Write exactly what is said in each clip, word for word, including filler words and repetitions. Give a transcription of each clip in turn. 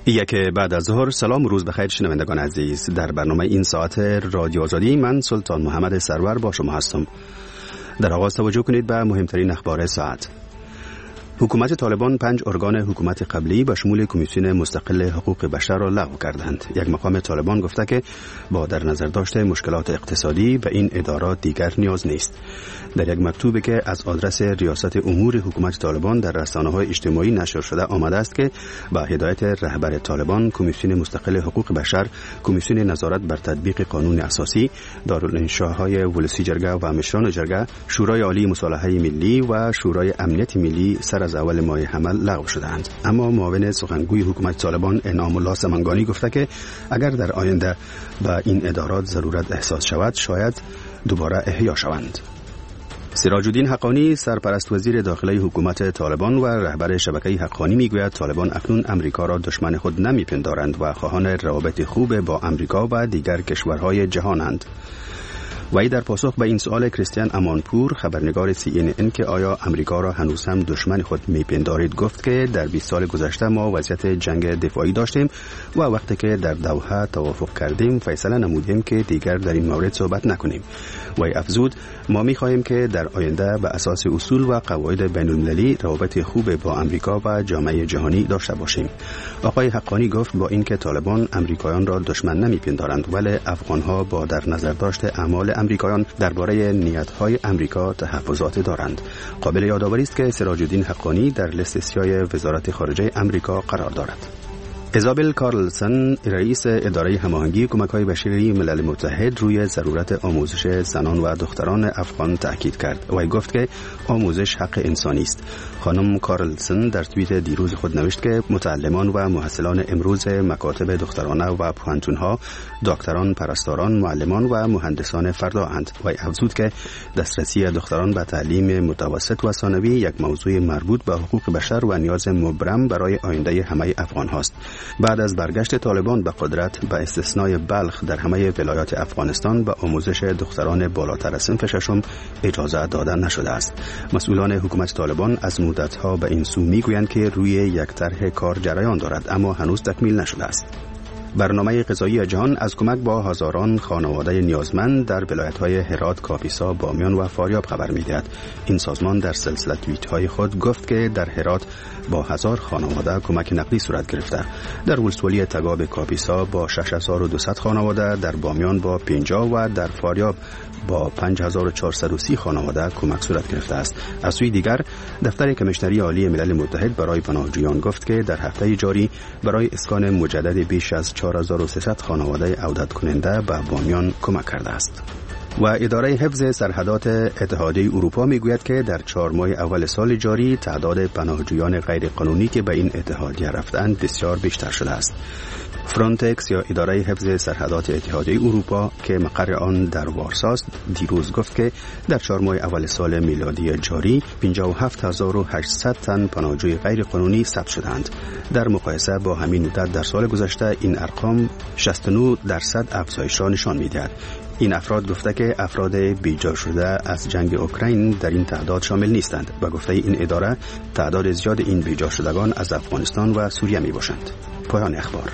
یک بعد از ظهر. سلام و روز بخیر شنوندگان عزیز. در برنامه این ساعت رادیو آزادی من سلطان محمد سرور با شما هستم. در آغاز توجه کنید به مهمترین اخبار ساعت. حکومت طالبان پنج ارگان حکومت قبلی به شمول کمیسیون مستقل حقوق بشر را لغو کردند. یک مقام طالبان گفته که با در نظر داشته مشکلات اقتصادی به این ادارات دیگر نیاز نیست. در یک مکتوبی که از آدرس ریاست امور حکومت طالبان در رسانه‌های اجتماعی نشر شده آمده است که با هدایت رهبر طالبان، کمیسیون مستقل حقوق بشر، کمیسیون نظارت بر تطبیق قانون اساسی، دارالانشاهای ولسی جرگه و مشران جرگه، شورای عالی مصالحه ملی و شورای امنیت ملی سر از اول ماه حمل لغو شدند. اما معاون سخنگوی حکومت طالبان انعام الله سمنگانی گفته که اگر در آینده به این ادارات ضرورت احساس شود شاید دوباره احیا شوند. سراج الدین حقانی، سرپرست وزیر داخلی حکومت طالبان و رهبر شبکه حقانی میگوید طالبان اکنون امریکا را دشمن خود نمیپندارند و خواهان روابط خوب با امریکا و دیگر کشورهای جهانند. وی در پاسخ به این سوال کریستیان امانپور، خبرنگار سی این ان که آیا امریکا را هنوز هم دشمن خود میپندارید، گفت که در بیست سال گذشته ما وضعیت جنگ دفاعی داشتیم و وقتی که در دوحه توافق کردیم فیصله نمودیم که دیگر در این مورد صحبت نکنیم. وی افزود ما می‌خواهیم که در آینده به اساس اصول و قواعد بین‌المللی روابط خوب با امریکا و جامعه جهانی داشته باشیم. آقای حقانی گفت با اینکه طالبان امریکایان را دشمن نمیپندارند ولی افغان‌ها با در نظر داشت اعمال امریکایان درباره نیت‌های امریکا تحفظات دارند. قابل یادآوری است که سراج الدین حقانی در لیست سیاه وزارت خارجه امریکا قرار دارد. ایزابل کارلسن، رئیس اداره هماهنگی کمک‌های بشری ملل متحد، روی ضرورت آموزش زنان و دختران افغان تاکید کرد و گفت که آموزش حق انسانی است. خانم کارلسن در توییت دیروز خود نوشت که متعلمان و محصلان امروز مکاتب دخترانه و پوهنتون‌ها دکتران، پرستاران، معلمان و مهندسان فردا اند و افزود که دسترسی دختران به تعلیم متوسط و ثانوی یک موضوع مربوط به حقوق بشر و نیاز مبرم برای آینده همه افغان هاست. بعد از برگشت طالبان به قدرت به استثنای بلخ در همه ولایات افغانستان به آموزش دختران بالاتر صنف ششم اجازه داده نشده است. مسئولان حکومت طالبان از مدت‌ها به این سو میگویند که روی یک طرح کار جریان دارد اما هنوز تکمیل نشده است. برنامه غذایی جهان از کمک با هزاران خانواده نیازمند در ولایت‌های هرات، کاپیسا، بامیان و فاریاب خبر می‌دهد. این سازمان در سلسله توییت‌های خود گفت که در هرات با هزار خانواده کمک نقدی صورت گرفته. در ولسوالی تگاب کاپیسا با شش هزار و دویست خانواده، در بامیان با پنجاه و در فاریاب با پنج هزار و چهارصد و سی خانواده کمک صورت گرفته است. از سوی دیگر دفتر کمیشنری عالی ملل متحد برای پناهجویان گفت که در هفته جاری برای اسکان مجدد بیش از چهار هزار و سیصد خانواده عودت کننده به بامیان کمک کرده است. و اداره حفظ سرحدات اتحادیه اروپا میگوید که در چهار ماه اول سال جاری تعداد پناهجویان غیر قانونی که به این اتحادیه رفتند بسیار بیشتر شده است. فرانتکس یا اداره حفظ سرحدات اتحادیه اروپا که مقر آن در وارساست دیروز گفت که در چهار ماه اول سال میلادی جاری پنجاه و هفت هزار و هشتصد تن پناهجوی غیر قانونی ثبت شدند. در مقایسه با همین مدت در سال گذشته این ارقام شصت و نه درصد افزایش را نشان می‌دهد. این افراد گفته که افراد بیجا شده از جنگ اوکراین در این تعداد شامل نیستند و گفته این اداره تعداد زیاد این بیجا شدگان از افغانستان و سوریه می باشند. پایان اخبار.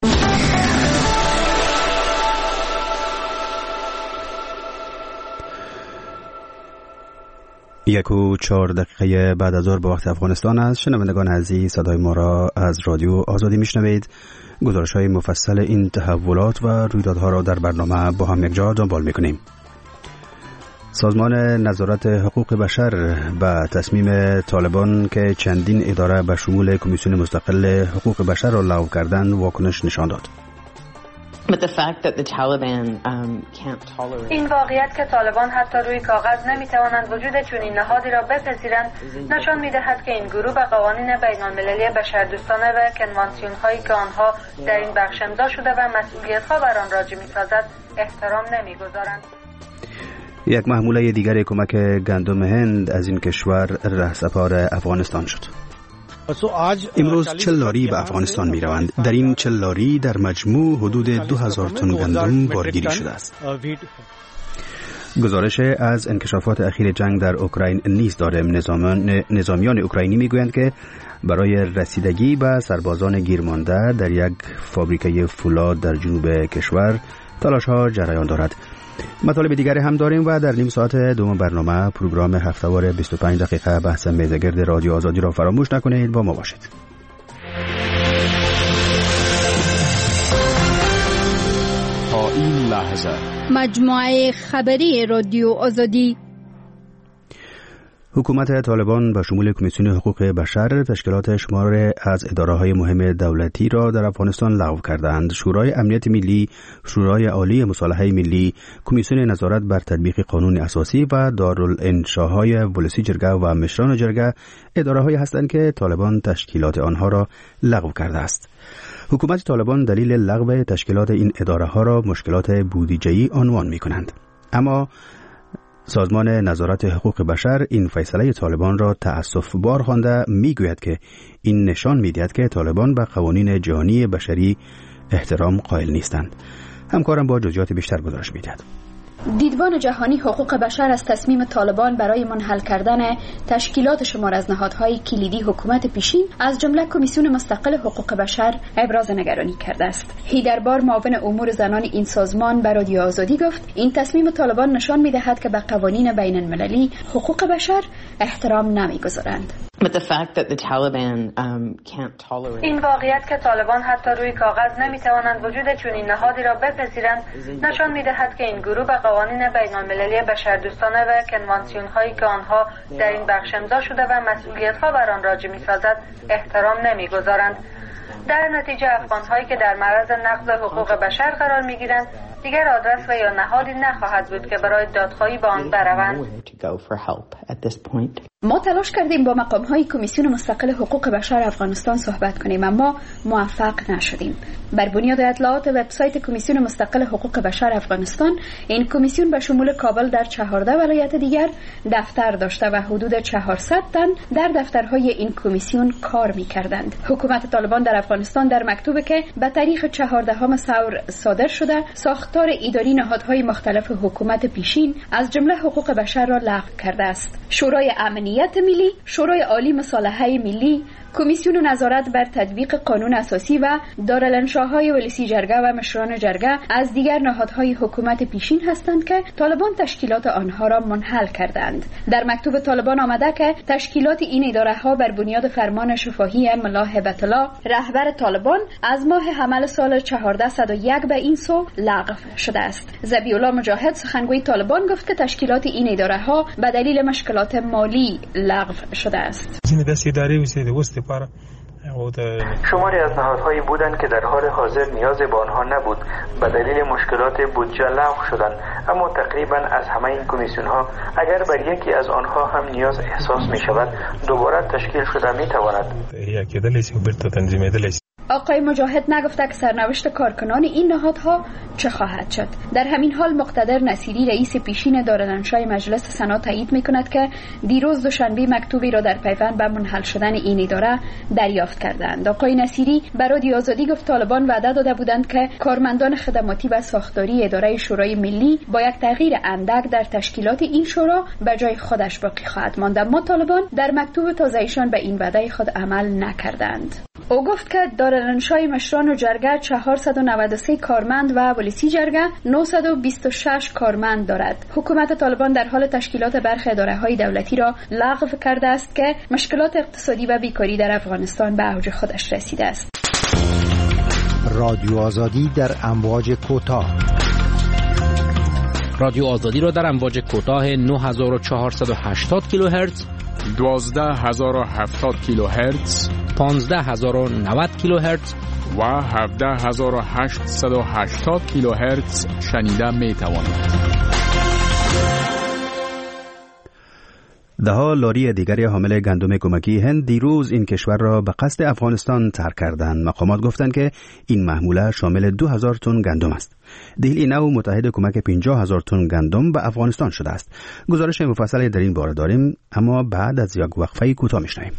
یک و چهار دقیقه بعد از ظهر به وقت افغانستان است. شنوندگان عزیز، صدای ما را از رادیو آزادی میشنوید. گزارش های مفصل این تحولات و رویدادها را در برنامه با هم یک جا دنبال میکنیم. سازمان نظارت حقوق بشر به تصمیم طالبان که چندین اداره به شمول کمیسیون مستقل حقوق بشر را لغو کردند واکنش نشان داد. But the fact that the Taliban um, can't tolerate این واقعیت که طالبان حتی روی کاغذ نمیتوانند وجود چنین نهادی را بپذیرند نشان میدهد که این گروه به قوانین بین‌المللی بشردوستانه و کنوانسیون هایی که آنها در این بخش امضا شده و مسئولیت ها بر آن راجع میسازد احترام نمیگذارند. یک محموله دیگر کمک گندم هند از این کشور رهسپار افغانستان شد. امروز چل لاری به افغانستان می روند. در این چل لاری در مجموع حدود دو هزار تن گندم بارگیری شده است. گزارش از انکشافات اخیر جنگ در اوکراین نیز داره. نظامیان, نظامیان اوکراینی میگویند که برای رسیدگی به سربازان گیرمانده در یک فابریکه فولاد در جنوب کشور تلاش‌ها جریان دارد. مطالب دیگری هم داریم و در نیم ساعت دوم برنامه پروگرام هفته‌وار بیست و پنج دقیقه بحث میزگرد رادیو آزادی را فراموش نکنید. با ما باشید. تا این لحظه مجموعه خبری رادیو آزادی. حکومت طالبان به شمول کمیسیون حقوق بشر تشکیلات شمار از اداره‌های مهم دولتی را در افغانستان لغو کردند. شورای امنیت ملی، شورای عالی مصالحه ملی، کمیسیون نظارت بر تطبیق قانون اساسی و دارالانشاهای ولسی جرگه و مشران جرگه اداره‌هایی هستند که طالبان تشکیلات آنها را لغو کرده است. حکومت طالبان دلیل لغو تشکیلات این اداره‌ها را مشکلات بودجه‌ای عنوان می‌کنند. اما سازمان نظارت حقوق بشر این فیصله طالبان را تأسف‌بار خوانده میگوید که این نشان می‌دهد که طالبان به قوانین جهانی بشری احترام قائل نیستند. همکارم با جزئیات بیشتر گزارش می‌دهد. دیدبان جهانی حقوق بشر از تصمیم طالبان برای منحل کردن تشکیلات شمار از نهادهای کلیدی حکومت پیشین از جمله کمیسیون مستقل حقوق بشر ابراز نگرانی کرده است. هیدربار معاون امور زنان این سازمان به رادیو آزادی گفت این تصمیم طالبان نشان می‌دهد که به قوانین بین المللی حقوق بشر احترام نمی‌گذارند. But the fact that the Taliban um, can't tolerate این واقعیت که طالبان حتی روی کاغذ نمی‌توانند وجود چنین نهادی را بپذیرند نشان می‌دهد که این گروه به قوانین بین‌المللی بشردوستانه و کنوانسیون‌هایی که آنها در این بخش امضا شده و مسئولیت‌ها بر آن راجع می‌سازد احترام نمی‌گذارند. در نتیجه افغان‌هایی که در معرض نقض حقوق بشر قرار می‌گیرند دیگر آدرس و یا نهادی نخواهد بود که برای دادخواهی به آن بروند. ما تلاش کردیم با مقام‌های کمیسیون مستقل حقوق بشر افغانستان صحبت کنیم اما موفق نشدیم. بر بنیاد اطلاعات وبسایت کمیسیون مستقل حقوق بشر افغانستان، این کمیسیون به شمول کابل در چهارده ولایت دیگر دفتر داشته و حدود چهارصد تن در دفترهای این کمیسیون کار می‌کردند. حکومت طالبان در افغانستان در مکتوبی که به تاریخ چهاردهم ثور صادر شده، ساختار اداری نهادهای مختلف حکومت پیشین از جمله حقوق بشر را لغو کرده است. شورای امنیت ملی، شورای عالی مصالحه ملی، کمیسیون نظارت بر تطبیق قانون اساسی و دارالانشاهای ولسی جرگه و مشران جرگه از دیگر نهادهای حکومت پیشین هستند که طالبان تشکیلات آنها را منحل کردند. در مکتوب طالبان آمده که تشکیلات این اداره ها بر بنیاد فرمان شفاهی ملا هبت الله رهبر طالبان از ماه حمل سال چهارده صد و یک به این سو لغو شده است. ذبیح الله مجاهد سخنگوی طالبان گفت که تشکیلات این اداره ها به دلیل مشکلات مالی لغو شده است. شماری از نهادهایی بودند که در حال حاضر نیازی به آنها نبود به دلیل مشکلات بودجه لغو شدند، اما تقریبا از همه این کمیسیون ها اگر بر یکی از آنها هم نیاز احساس می شود دوباره تشکیل شده می تواند. آقای مجاهد نگفته که سرنوشت کارکنان این نهادها چه خواهد شد. در همین حال مقتدر نصیری رئیس پیشین دارالانشای مجلس سنا تایید میکند که دیروز دوشنبه مکتوبی را در پیوند به منحل شدن این اداره دریافت کردند. آقای نصیری به رادیو آزادی گفت طالبان وعده داده بودند که کارمندان خدماتی و ساختاری اداره شورای ملی با یک تغییر اندک در تشکیلات این شورا به جای خودش باقی خواهد ماند، اما طالبان در مکتوب تازه‌ایشان به این وعده خود عمل نکردند. او گفت که دارالانشای مشران و جرگه چهارصد و نود و سه کارمند و ولسی جرگه نهصد و بیست و شش کارمند دارد. حکومت طالبان در حال تشکیلات برخی اداره‌های دولتی را لغو کرده است که مشکلات اقتصادی و بیکاری در افغانستان به اوج خودش رسیده است. رادیو آزادی در امواج کوتاه. رادیو آزادی را در امواج کوتاه نه هزار و چهارصد و هشتاد کیلوهرتز، دوازده هزار و هفتاد کیلوهرتز، پانزده هزار و نود کیلوهرتز و هفده هزار و هشتصد و هشتاد کیلوهرتز شنیده می توانید. دهها لاری دیگری حامل گندم کمکی هند دیروز این کشور را به قصد افغانستان ترک کردند. مقامات گفتند که این محموله شامل دو هزار تن گندم است. دهلی نو متحد کمک پنجاه هزار تن گندم به افغانستان شده است. گزارش مفصلی در این باره داریم، اما بعد از یک وقفه کوتاه میشنویم.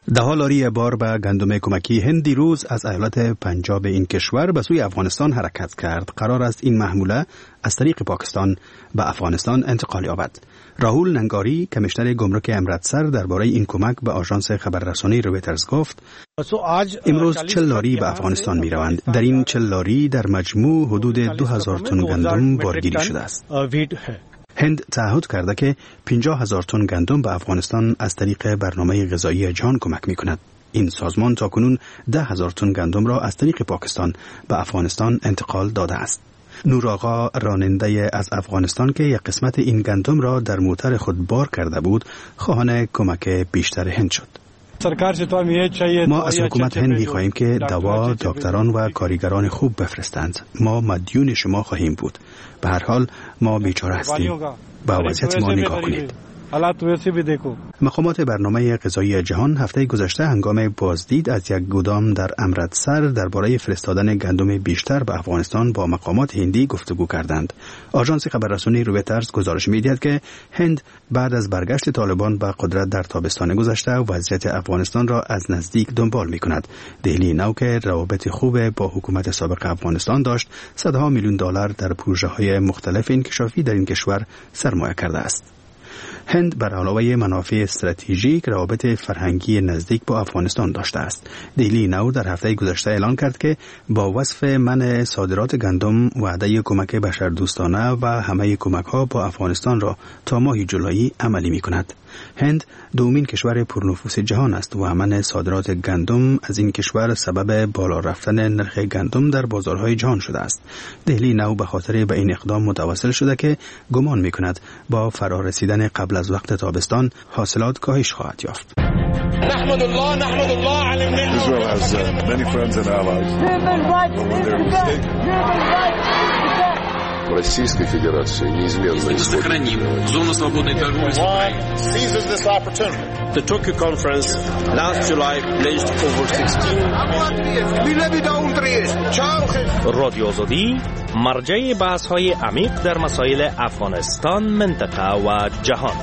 ده لاری بار به گندم کمکی هند دیروز از ایالت پنجاب این کشور به سوی افغانستان حرکت کرد. قرار است این محموله از طریق پاکستان به افغانستان انتقال یابد. راهول ننگاری کمیشنر گمرک امرتسر درباره این کمک به آژانس خبررسانی رویترز گفت: امروز چهل لاری به افغانستان می روند. در این چهل لاری در مجموع حدود دو هزار تن گندم بارگیری شده است. هند تعهد کرده که پنجاه هزار تن گندم به افغانستان از طریق برنامه غذایی جهان کمک می کند. این سازمان تاکنون ده هزار تن گندم را از طریق پاکستان به افغانستان انتقال داده است. نور آقا راننده از افغانستان که یک قسمت این گندم را در موتر خود بار کرده بود، خواهان کمک بیشتر هند شد. ما از حکومت هند می خواهیم که دوا، دکتران و کارگران خوب بفرستند. ما مدیون شما خواهیم بود. به هر حال ما بیچاره هستیم. با وضعیت ما نگاه کنید. مقامات برنامه غذایی جهان هفته گذشته هنگام بازدید از یک گودام در امرتسر درباره فرستادن گندم بیشتر به افغانستان با مقامات هندی گفتگو کردند. آژانس خبررسانی رویترز گزارش می‌دهد که هند بعد از برگشت طالبان به قدرت در تابستان گذشته وضعیت افغانستان را از نزدیک دنبال می‌کند. دهلی نو که روابط خوب با حکومت سابق افغانستان داشت، صدها میلیون دلار در پروژه‌های مختلف انکشافی در این کشور سرمایه کرده است. هند بر علاوه منافع استراتژیک روابط فرهنگی نزدیک با افغانستان داشته است. دهلی نو در هفته گذشته اعلان کرد که با وصف منع صادرات گندم وعده کمک بشردوستانه و همه کمک‌ها با افغانستان را تا ماه جولای عملی می‌کند. هند دومین کشور پرنفوذ جهان است و منع صادرات گندم از این کشور سبب بالا رفتن نرخ گندم در بازارهای جهان شده است. دهلی نو به خاطر به این اقدام متوسل شده که گمان می‌کند با فرارسیدن قبل از وقت تابستان حاصلات کاهش خواهد یافت. نحمد الله نحمد الله على النعمة. Israel has uh, many friends and allies. Российской Федерации неизменно сохраним зону свободной торговли с Украиной. Seizes this opportunity. The Tokyo conference last July pledged over sixteen. رادیو آزادی مرجع بحث‌های عمیق در مسائل افغانستان، منطقه و جهان.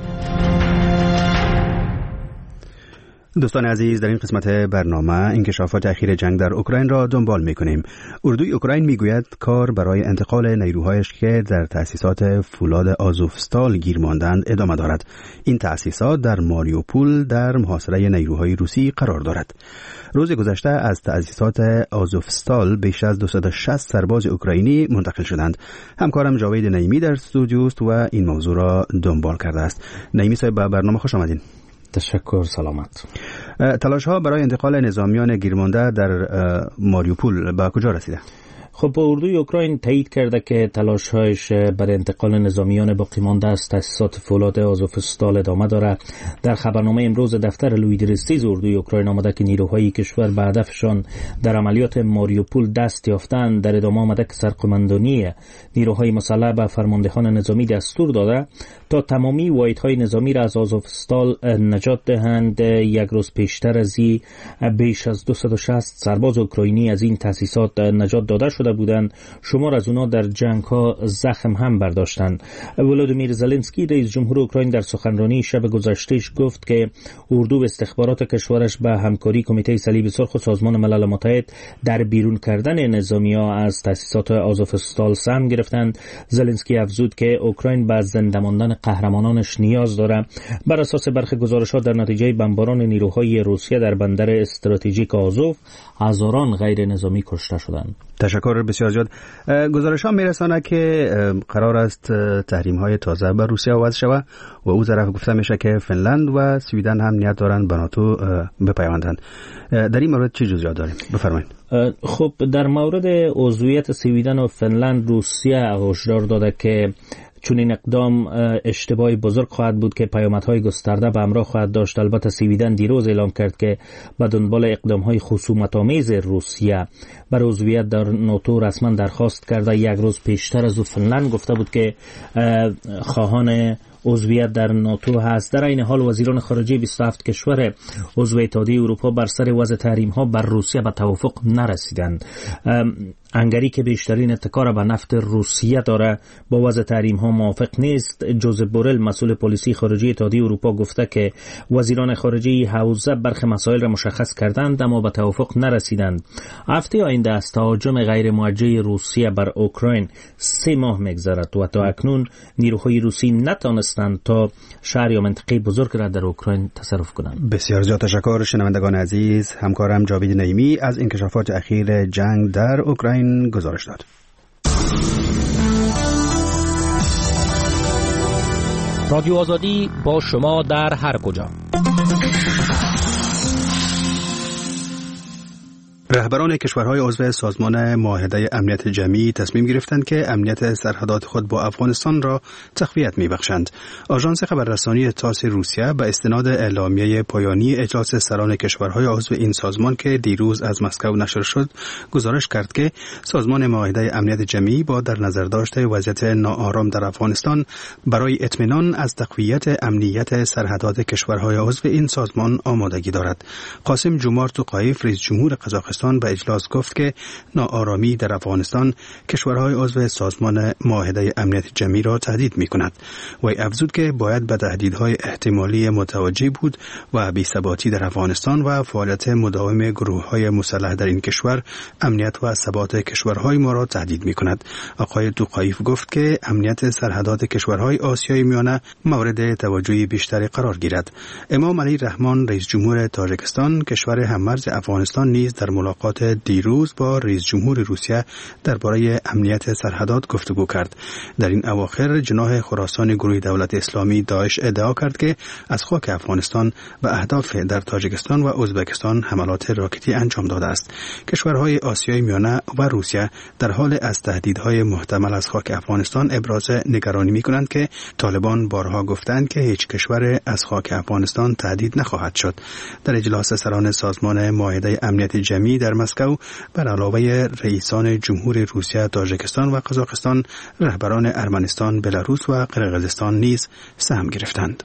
دوستان عزیز، در این قسمت برنامه انکشافات اخیر جنگ در اوکراین را دنبال می‌کنیم. اردوی اوکراین میگوید کار برای انتقال نیروهایش که در تأسیسات فولاد آزوفستال گیر ماندند ادامه دارد. این تأسیسات در ماریوپول در محاصره نیروهای روسی قرار دارد. روز گذشته از تأسیسات آزوفستال بیش از دویست و شصت سرباز اوکراینی منتقل شدند. همکارم جاوید نعیمی در استودیو است و این موضوع را دنبال کرده است. نعیمی صاحب، به برنامه خوش آمدین. تشکر، سلامت. تلاش ها برای انتقال نظامیان گیرمانده در ماریوپول به کجا رسیده؟ خب اردوی اوکراین تایید کرده که تلاش‌هایش برای انتقال نظامیان باقی مانده از تأسیسات فولاد آزوفستال ادامه دارد. در خبرنامه امروز دفتر لویدرستیز اردوی اوکراین آمده که نیروهای کشور به هدفشان در عملیات ماریوپول دست یافتند. در ادامه آمده که سرقماندانی نیروهای مسلح به فرماندهان نظامی دستور داده تا تمامی واحدهای نظامی را از آزوفستال نجات دهند. یک روز پیشتر از این بیش از دویست و شصت سرباز اوکراینی از این تأسیسات نجات داده شده بودند. شمار از اونا در جنگ ها زخم هم برداشتند. ولودیمیر زلنسکی رئیس جمهور اوکراین در سخنرانی شب گذشتهش گفت که اردو و استخبارات کشورش به همکاری کمیته صلیب سرخ و سازمان ملل متحد در بیرون کردن نظامی‌ها از تأسیسات آزوفستال سهم گرفتند. زلنسکی افزود که اوکراین به زنده ماندن قهرمانانش نیاز داره. بر اساس برخی گزارش‌ها در نتیجه بمباران نیروهای روسیه در بندر استراتژیک آزوف هزاران غیر نظامی کشته شدند. تشکر بسیار زیاد. گزارش‌ها می‌رساند که قرار است تحریم‌های تازه بر روسیه وضع شود و او طرف گفته میشه که فنلند و سویدن هم نیت دارند به ناتو بپیوندند. در این مورد چه جزئیات داریم؟ بفرمایید. خب در مورد عضویت سویدن و فنلند، روسیه هشدار داده که چون این اقدام اشتباهی بزرگ خواهد بود که پیامدهای گسترده به همراه خواهد داشت. البته سویدن دیروز اعلام کرد که به دنبال اقدامهای خصومت‌آمیز روسیه بر عضویت در ناتو رسما درخواست کرده. یک روز پیشتر از او فنلند گفته بود که خواهان عضویت در ناتو هست. در این حال وزیران خارجه بیست و هفت کشور عضو اتحادیه اروپا بر سر وضع تحریم ها بر روسیه به توافق نرسیدند. هنگری که بیشترین اتکا را به نفت روسیه داره با وضع تحریم ها موافق نیست. جوزپ بورل مسئول پلیسی خارجی اتحادیه اروپا گفته که وزیران خارجه حوزه برخی مسائل را مشخص کردند اما به توافق نرسیدند. هفته آینده از تهاجم غیر موجه روسیه بر اوکراین سه ماه میگذرد و تا اکنون نیروهای روسی نتوانستند تا شهر یا منطقه بزرگ را در اوکراین تصرف کنند. بسیار زیاد تشکر شنوندگان عزیز. همکارم جاوید نعیمی از انکشافات اخیر جنگ در اوکراین گزارش داد. رادیو آزادی با شما در هر کجا. رهبران کشورهای عضو سازمان معاهده امنیت جمعی تصمیم گرفتند که امنیت سرحدات خود با افغانستان را تقویت می‌بخشند. آژانس خبررسانی تاس روسیه به استناد اعلامیه پایانی اجلاس سران کشورهای عضو این سازمان که دیروز از مسکو نشر شد، گزارش کرد که سازمان معاهده امنیت جمعی با در نظر داشته وضعیت ناآرام در افغانستان برای اطمینان از تقویت امنیت سرحدات کشورهای عضو این سازمان آمادگی دارد. قاسم جومارت توقایف رئیس جمهور قزاقستان به اجلاس گفت که ناآرامی در افغانستان کشورهای عضو سازمان معاهده امنیت جمعی را تهدید می‌کند. وی افزود که باید به تهدیدهای احتمالی متوجه بود و بی‌ثباتی در افغانستان و فعالیت مداوم گروه‌های مسلح در این کشور امنیت و ثبات کشورهای ما را تهدید می‌کند. آقای توقایف گفت که امنیت سرحدات کشورهای آسیای میانه مورد توجه بیشتری قرار گیرد. امام علی رحمان رئیس جمهور تاجیکستان کشور هممرز افغانستان نیز در ملاقات دیروز با رئیس جمهور روسیه درباره امنیت سرحدات گفتگو کرد. در این اواخر جناح خراسان گروه دولت اسلامی داعش ادعا کرد که از خاک افغانستان به اهداف در تاجیکستان و ازبکستان حملات راکتی انجام داده است. کشورهای آسیای میانه و روسیه در حال از تهدیدهای محتمل از خاک افغانستان ابراز نگرانی می‌کنند که طالبان بارها گفتند که هیچ کشور از خاک افغانستان تهدید نخواهد شد. در اجلاس سران سازمان معاهده امنیت جمعی در مسکو بر علاوه رئیسان جمهور روسیه، تاجیکستان و قزاقستان، رهبران ارمنستان، بلاروس و قرقیزستان نیز سهم گرفتند.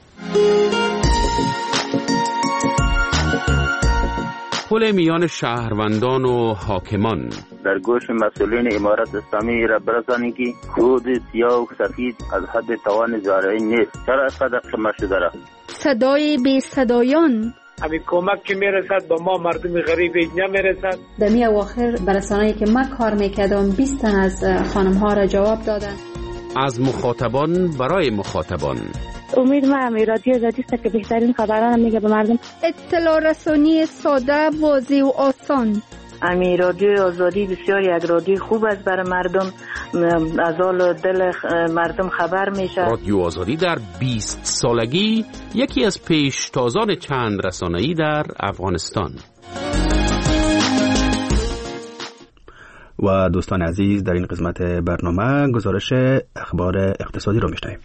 پل میان شهروندان و حاکمان در گوش مسئولین امارت اسلامی را برسانید که خود سیاه و سفید از حد توان زارعی نیست. چرا اینقدر خمه شده را؟ صدای بی صدایان همین کمک که میرسد با ما مردم غریب نمیرسد. در می اواخر برسانه‌ای که من کار میکردم بیست تن از خانم ها را جواب دادن. از مخاطبان برای مخاطبان. امید ما رادیو آزادی است که بهترین خبران میگه به مردم. اطلاع رسانی ساده، واضح و آسان. امی رادیو آزادی بسیار یک رادیو خوب است برای مردم، از حال دل مردم خبر میشه. رادیو آزادی در بیست سالگی یکی از پیشتازان چند رسانه‌ای در افغانستان. و دوستان عزیز، در این قسمت برنامه گزارش اخبار اقتصادی رو میشنویم.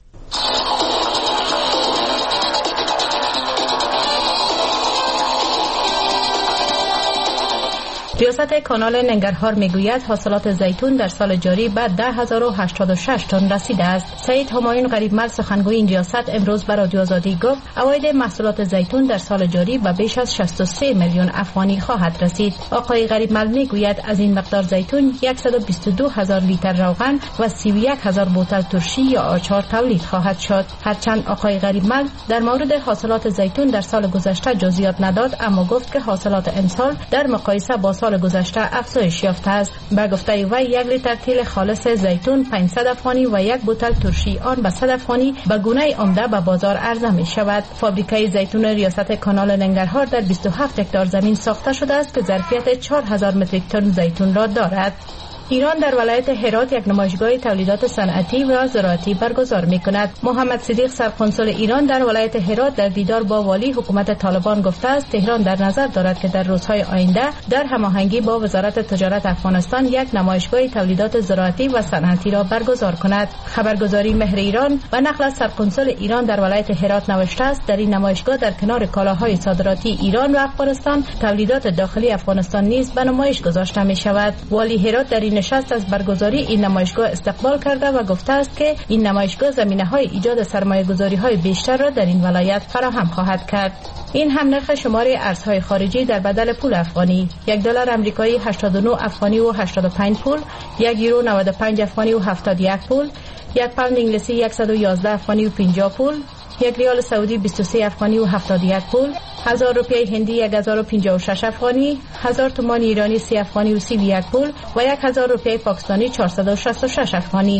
ریاست کانال ننگرهار میگوید حاصلات زیتون در سال جاری به ده هزار و هشتاد و شش تن رسیده است. سعید همایون غریبمل سخنگوی این ریاست امروز به رادیو آزادی گفت عواید محصولات زیتون در سال جاری به بیش از شصت و سه میلیون افغانی خواهد رسید. آقای غریبمل میگوید از این مقدار زیتون صد و بیست و دو هزار لیتر روغن و سی و یک هزار بوتل ترشی یا آچار تولید خواهد شد. هرچند آقای غریبمل در مورد حاصلات زیتون در سال گذشته جزئیات نداد، اما گفت که حاصلات امسال در مقایسه با سال گذشته افزایش یافته است. به گفته وی یک لیتر تیل خالص زیتون پانصد افغانی و یک بوتل ترشی آن به صد افغانی به گونه عمده به بازار عرضه می شود. فابریکه زیتون ریاست کانال ننگرهار در بیست و هفت هکتار زمین ساخته شده است که ظرفیت چهار هزار متریک تن زیتون را دارد. ایران در ولایت هرات یک نمایشگاه تولیدات صنعتی و زراعتی برگزار می‌کند. محمد صدیق سرقنسول ایران در ولایت هرات در دیدار با والی حکومت طالبان گفته است تهران در نظر دارد که در روزهای آینده در هماهنگی با وزارت تجارت افغانستان یک نمایشگاه تولیدات زراعتی و صنعتی را برگزار کند. خبرگزاری مهر ایران و نقل از سرقنسول ایران در ولایت هرات نوشته است در این نمایشگاه در کنار کالاهای صادراتی ایران و افغانستان تولیدات داخلی افغانستان نیز به نمایش گذاشته می‌شود. والی هرات در این نشست از برگزاری این نمایشگاه استقبال کرده و گفته است که این نمایشگاه زمینه‌های ایجاد سرمایه‌گذاری‌های بیشتر را در این ولایت فراهم خواهد کرد. این هم نرخ شمار ارزهای خارجی در بدل پول افغانی: یک دلار آمریکایی هشتاد و نه افغانی و هشتاد و پنج پول، یک یورو نود و پنج افغانی و هفتاد و یک پول، یک پوند انگلیسی صد و یازده افغانی و پنجاه پول، یک ریال سعودی بیست و سه افغانی و هفتاد و یک پول، هزار روپیه هندی یک هزار و پنجاه و شش افغانی، هزار تومان ایرانی سی افغانی و سی و یک پول و یک هزار روپیه پاکستانی چهارصد و شصت و شش افغانی.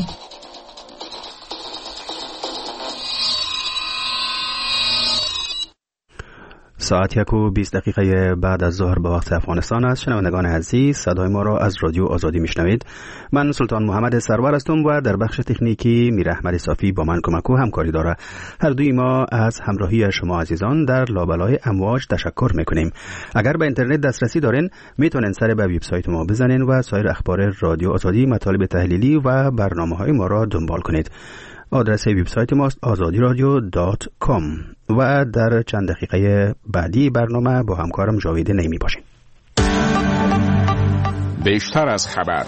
ساعت یک و بیست دقیقه بعد از ظهر به وقت افغانستان است. شنوندگان عزیز، صدای ما را از رادیو آزادی میشنوید. من سلطان محمد سرور هستم و در بخش تکنیکی میر احمد صافی با من کمک و همکاری داره. هر دوی ما از همراهی شما عزیزان در لابلای امواج تشکر میکنیم. اگر به اینترنت دسترسی دارین میتونین سر به وبسایت ما بزنین و سایر اخبار رادیو آزادی، مطالب تحلیلی و برنامه‌های ما را دنبال کنید. آدرس وبسایت ماست آزادی رادیو دات کام و در چند دقیقه بعدی برنامه با همکارم جاوید نعیمی باشیم. بیشتر از خبر.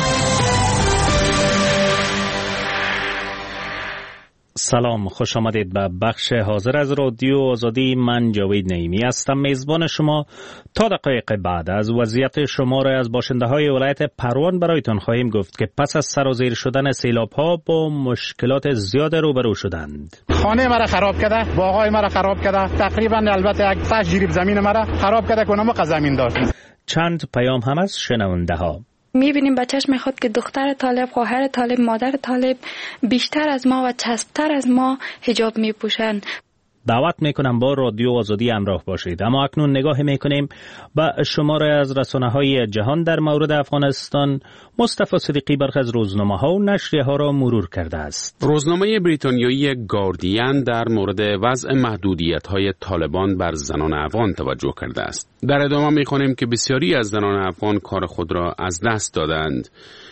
سلام، خوش آمدید به بخش حاضر از رادیو آزادی. من جاوید نعیمی هستم، میزبان شما. تا دقایق بعد از وضعیت شمار از باشنده های ولایت پروان برایتان خواهیم گفت که پس از سرازیر شدن سیلاب ها با مشکلات زیاد روبرو شدند. خانه مرا خراب کرده، باغای مرا خراب کرده، تقریبا البته یک فش جریب زمین مرا خراب کرده که اونم زمین داشت. چند پیام هم از شنونده ها. میبینیم بچهش میخواد که دختر طالب، خواهر طالب، مادر طالب بیشتر از ما و چسبتر از ما حجاب میپوشن. دعوت میکنم با رادیو آزادی همراه باشید. اما اکنون نگاه میکنیم به شماره از رسانه‌های جهان در مورد افغانستان. مصطفی صدیقی برخی از روزنامه‌ها و نشریه‌ها را مرور کرده است. روزنامه بریتانیایی گاردین در مورد وضع محدودیت‌های طالبان بر زنان افغان توجه کرده است. در ادامه می‌خوانیم که بسیاری از زنان افغان کار خود را از دست دادند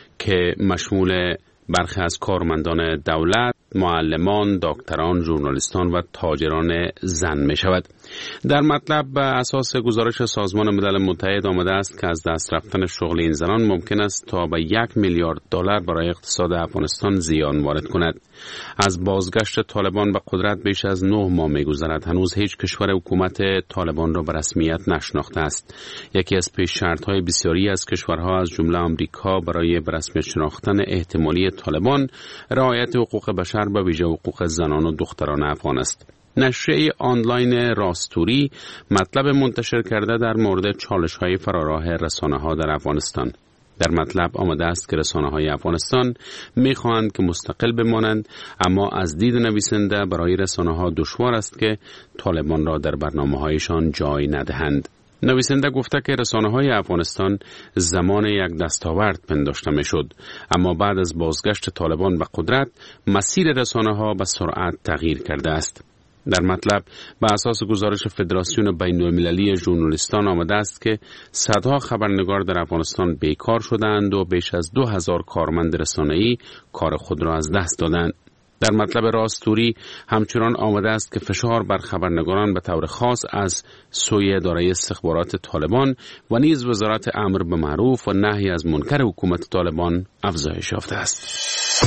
که مشمول برخی از کارمندان دولت، معلمان، دکتران، ژورنالیستان و تاجران زن می شود. در مطلب به اساس گزارش سازمان ملل متحد آمده است که از دست رفتن شغل این زنان ممکن است تا به یک میلیارد دلار برای اقتصاد افغانستان زیان وارد کند. از بازگشت طالبان به قدرت بیش از نه ماه می گذرد. هنوز هیچ کشور حکومت طالبان را به رسمیت نشناخته است. یکی از پیش شرط های بسیاری از کشورها از جمله آمریکا برای به رسمیت شناختن احتمالی طالبان رعایت حقوق بشر به ویژه حقوق زنان و دختران افغان است. نشریه آنلاین راستوری مطلب منتشر کرده در مورد چالش‌های فراراه رسانه‌ها در افغانستان. در مطلب آمده است که رسانه‌های افغانستان می‌خواهند که مستقل بمانند، اما از دید نویسنده برای رسانه‌ها دشوار است که طالبان را در برنامه‌هایشان جای ندهند. نویسنده گفته که رسانه‌های افغانستان زمان یک دستاورد پنداشته می‌شد، اما بعد از بازگشت طالبان به قدرت مسیر رسانه‌ها به سرعت تغییر کرده است. در مطلب به اساس گزارش فدراسیون بین‌المللی ژورنالیستان آمده است که صدها خبرنگار در افغانستان بیکار شدند و بیش از دو هزار کارمند رسانه‌ای کار خود را از دست دادند. در مطلب راستوری همچنان آمده است که فشار بر خبرنگاران به طور خاص از سوی اداره استخبارات طالبان و نیز وزارت امر به معروف و نهی از منکر حکومت طالبان افزایش یافته است.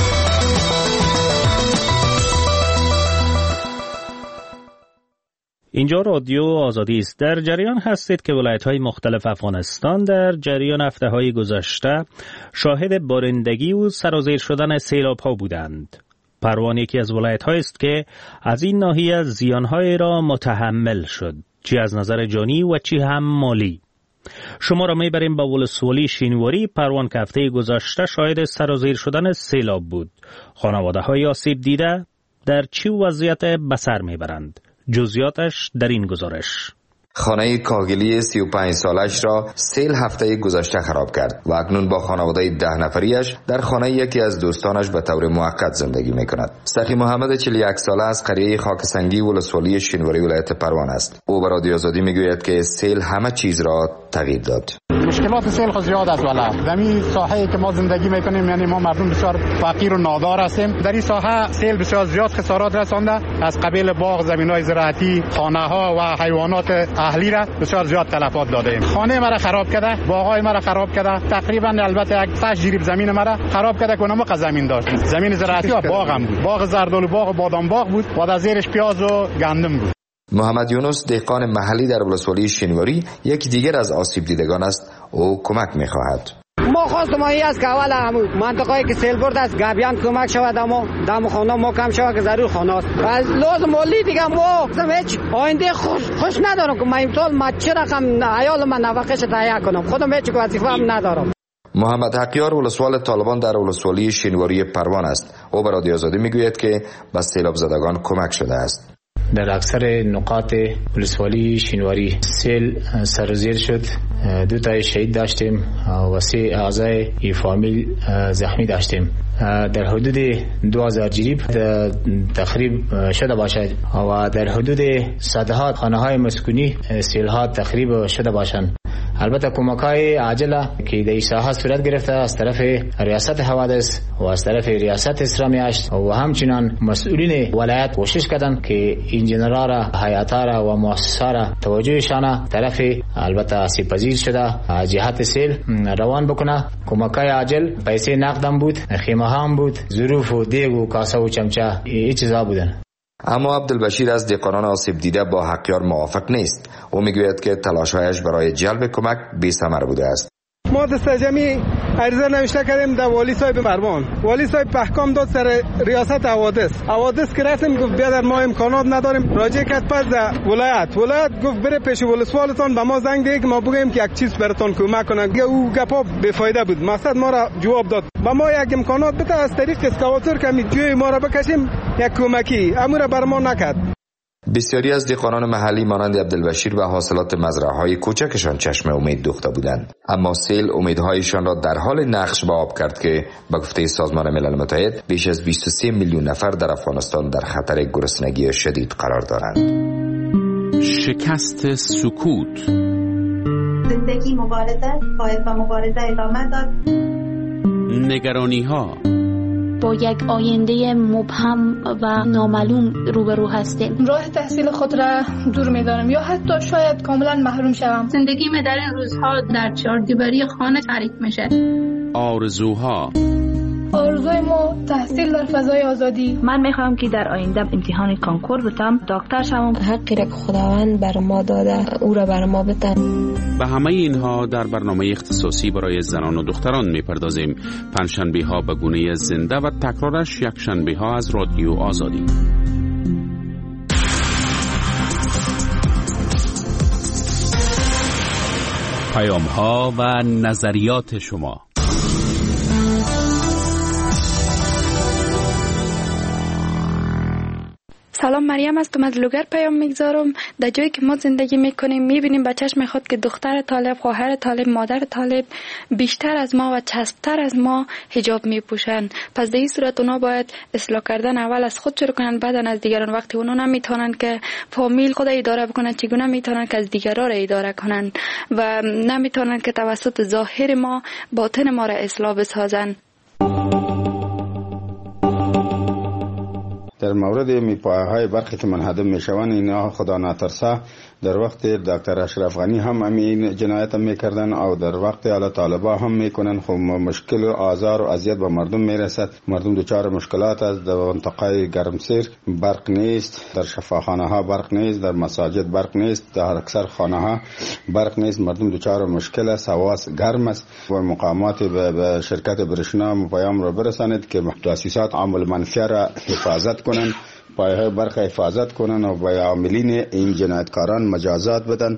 اینجا رادیو آزادی است. در جریان هستید که ولایت‌های مختلف افغانستان در جریان هفته‌های گذشته شاهد بارندگی و سرازیر شدن سیلاب‌ها بودند. پروان یکی از ولایت‌هایی است که از این ناحیه زیان‌های را متحمل شد، چی از نظر جانی و چی هم مالی. شما را میبریم به ولسوالی شینواری پروان که هفته گذشته شاهد سرازیر شدن سیلاب بود. خانواده‌های آسیب دیده در چی وضعیت به سر میبرند؟ جزئیاتش در این گزارش. خانه کاگلی سی و پنج سالش را سیل هفته گذشته خراب کرد و اکنون با خانواده ده نفریش در خانه یکی از دوستانش به طور موقت زندگی می کند. سخی محمد چهل و یک ساله از قریه خاکسنگی ولسوالی شینواری ولایت پروان است. او به رادیو آزادی می گوید که سیل همه چیز را تغییر داد. مشکلات سیل خود زیاد است ولی در این ساحه‌ای که ما زندگی میکنیم، یعنی ما مردم بسیار فقیر و نادار هستیم، در این ساحه سیل بسیار زیاد خسارات رسانده. از قبیل باغ، زمین‌های زراعتی، خانه‌ها و حیوانات اهلی را بسیار زیاد تلفات دادیم. خانه مرا خراب کرده، باغای مرا خراب کرده، تقریبا البته یک فش جریب زمین مرا خراب کرده که اونم زمین داشت. زمین زراعتی و باغ هم بود. باغ زردالو باغ و بادام باغ بود و در زیرش پیاز و گندم بود. محمد یونس دهقان محلی در ولسوالی شینواری یکی دیگر از آسیب دیدگان است. او کمک می‌خواهد. ما خواستم این است که اول همون منطقه‌ای که سیل برده است گابیان کمک شود، اما دم خانه ما کم شود که ضرور خانه است. از لازم مالی دیگه ما هیچ آینده خوش, خوش ندارم که من امسال ما چه رقم عیال من نفقه‌اش تهیه کنم. خودم هیچ وظیفه هم ندارم. محمد حقیار ولسوال طالبان در ولسوالی شینواری پروان است. او به رادیو آزادی میگوید که به سیلاب زدگان کمک شده است. در اکثر نقاط ولسوالی شینواری سیل سرازیر شد. دو تا شهید داشتیم و سه اعضای ای فامیل زخمی داشتیم. در حدود دو هزار جریب تخریب شده باشد و در حدود صدها خانه های مسکونی سیل ها تخریب شده باشند. البته کمک‌های عاجله که در ساحه صورت گرفته از طرف ریاست حوادث و از طرف ریاست اسلامی هشت و همچنان مسئولین ولایت کوشش کردند که انجینرها را، هیئت‌ها را و مؤسسات را توجهشان طرف البته آسیب‌پذیر شده جهت سیل روان بکنه. کمک‌های عاجل پیسه نقدم بود، خیمه هم بود، ظروف و دیگ و کاسه و چمچه این چیزا بودن. اما عبدالبشیر از دهقانان آسیب دیده با حقیار موافق نیست. او میگوید که تلاش‌هایش برای جلب کمک بی‌ثمر بوده است. ما دست جمعی عریضه نوشته کردیم در والی صاحب پروان. والی صاحب احکام داد سر ریاست حوادث. حوادث که رسم گفت بیادر ما امکانات نداریم. راجع کرد پس در ولایت. ولایت گفت بره پیش ولسوالتان به ما زنگ ده که ما بگیم که یک چیز براتون کمک کنن. او گپا بی‌فایده بود. مقصد ما را جواب داد. با ما یک امکانات بده از طریق اسکواتور که می جوی ما را بکشیم یک کمکی. امور بر ما نکرد. بسیاری از دهقانان محلی مانند عبدالبشیر به حاصلات مزرعه‌های کوچکشان چشم امید دوخته بودند، اما سیل امیدهایشان را در حال نقش به آب کرد که به گفته سازمان ملل متحد بیش از بیست و سه میلیون نفر در افغانستان در خطر گرسنگی شدید قرار دارند. شکست سکوت. زندگی مبارزه، باید با مبارزه ادامه داد. نگرانی ها. با یک آینده مبهم و نامعلوم روبرو هستیم. راه تحصیل خود را دور می‌دارم یا حتی شاید کاملا محروم شوم. زندگی من در این روزها در چهاردیواری خانه تعریف میشه. آرزوها. آرزوی ما تحصیل در فضای آزادی. من میخوام که در آینده امتحان کنکور بتم، دکتر شوم. حقی را که خداوند بر ما داده او را بر ما بده. به همه اینها در برنامه اختصاصی برای زنان و دختران میپردازیم. پنجشنبه ها به گونه زنده و تکرارش یک شنبه ها از رادیو آزادی. پیام ها و نظریات شما. سلام، مریم هستم، از لوگر پیام میگذارم. در جایی که ما زندگی میکنیم میبینیم به چشم خود که دختر طالب، خواهر طالب، مادر طالب بیشتر از ما و چسبتر از ما حجاب میپوشن. پس در این صورت اونا باید اصلاح کردن اول از خود شروع کنن، بعدن از دیگران. وقتی اونا نمیتونن که فامیل خود اداره بکنن، چگونه میتونن که از دیگران را اداره کنن و نمیتونن که توسط ظاهر ما باطن ما را اصلاح بسازن. در مورد میپایه‌های برخی که منهدم میشوند، اینا خدا نترسه در وقت دکتر اشرف غنی هم همین جنایت هم میکردن او در وقت اعلی طالبا هم میکنن. خب مشکل و آزار و اذیت به مردم میرسد. مردم دچار مشکلات است. در منطقه گرمسیر برق نیست، در شفاخانه ها برق نیست، در مساجد برق نیست، در اکثر خانه ها برق نیست. مردم دچار مشکل است، هوا گرم است. و مقامات به شرکت برشنا پیام را برسانید که تاسیسات عامل منفی را حفاظت کنند، پایه‌های برق حفاظت کنن و به عاملین این جنایتکاران مجازات بدن.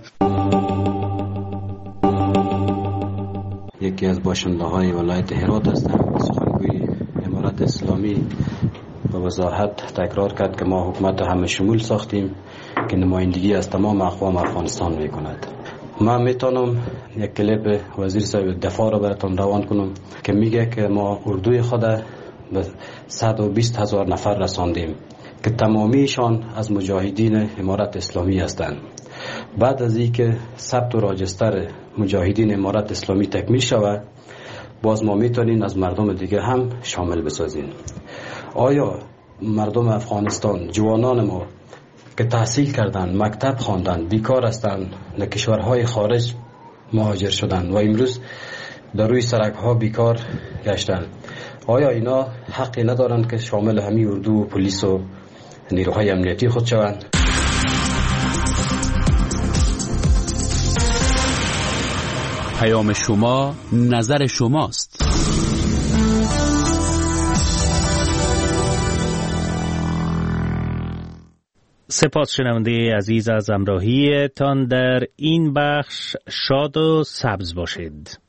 یکی از باشنده‌های ولایت هرات هستم. سخنگوی امارت اسلامی به وضاحت تکرار کرد که ما حکومت همه شمول ساختیم که نمایندگی از تمام اقوام افغانستان میکند. من میتونم یک کلیپ وزیر صاحب دفاع را براتون روان کنم که میگه که ما اردوی خود به صد و بیست هزار نفر رساندیم که تمامیشان از مجاهدین امارت اسلامی هستند. بعد از اینکه ثبت و راجستر مجاهدین امارت اسلامی تکمیل شود، باز ما میتونیم از مردم دیگه هم شامل بسازیم. آیا مردم افغانستان، جوانان ما که تحصیل کردند، مکتب خواندند، بیکار هستند، در کشورهای خارج مهاجر شدند و امروز در روی سرک ها بیکار گشتند، آیا اینا حقی ندارند که شامل همین اردو و پلیس و نیروهای امنیتی خود شوند؟ پیام شما نظر شماست. سپاس شنونده عزیز از همراهی تان در این بخش. شاد و سبز باشید.